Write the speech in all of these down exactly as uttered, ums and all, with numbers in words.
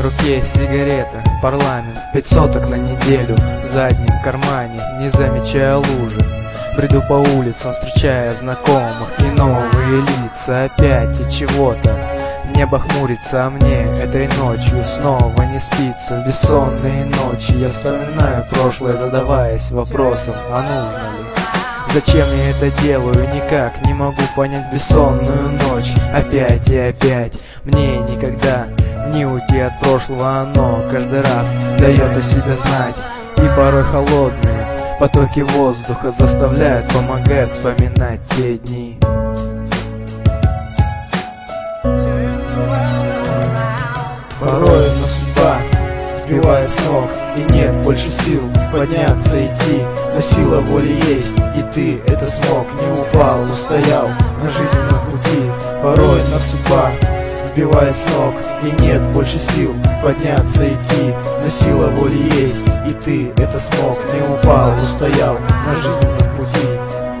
руке сигарета, парламент, пять соток на неделю, в заднем кармане, не замечая лужи. Бреду по улицам, встречая знакомых и новые лица. Опять и чего-то небо хмурится, а мне этой ночью снова не спится. Бессонные ночи я вспоминаю прошлое, задаваясь вопросом, а нужно ли? Зачем я это делаю, никак не могу понять. Бессонную ночь опять и опять. Мне никогда не уйти от прошлого, оно каждый раз дает о себе знать. И порой холодные потоки воздуха заставляют, помогают вспоминать те дни. Порой на судьба сбивает с ног, и нет больше сил подняться, идти. Но сила воли есть, и ты это смог. Не упал, устоял на жизненном пути. Порой на судьба сбивает с ног, и нет больше сил подняться, идти. Но сила воли есть, и ты это смог. Не упал, устоял на жизненном пути.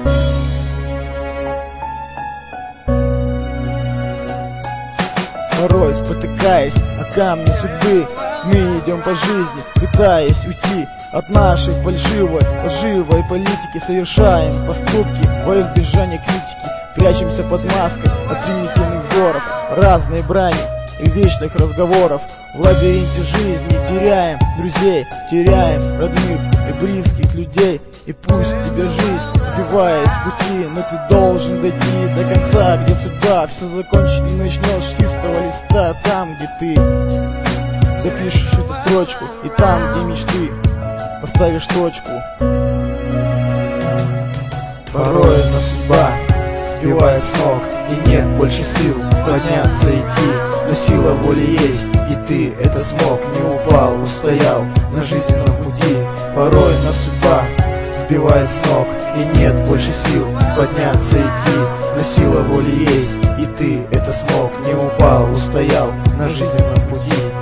Порой спотыкаясь о камни судьбы, мы идем по жизни, пытаясь уйти от нашей фальшивой, лживой политики. Совершаем поступки во избежание критики, прячемся под маской от примитивных взоров, разной брани и вечных разговоров. В лабиринте жизни теряем друзей, теряем родных и близких людей. И пусть тебе жизнь сбивает с пути, но ты должен дойти до конца, где судьба все закончит и начнешь с чистого листа. Там, где ты запишешь эту строчку, и там, где мечты, поставишь точку. Порой на судьба сбивает с ног, и нет больше сил подняться, идти. Но сила воли есть, и ты это смог. Не упал, устоял на жизненном пути. Порой на судьба сбивает с ног, и нет больше сил подняться, идти. Но сила воли есть, и ты это смог. Не упал, устоял на жизненном пути.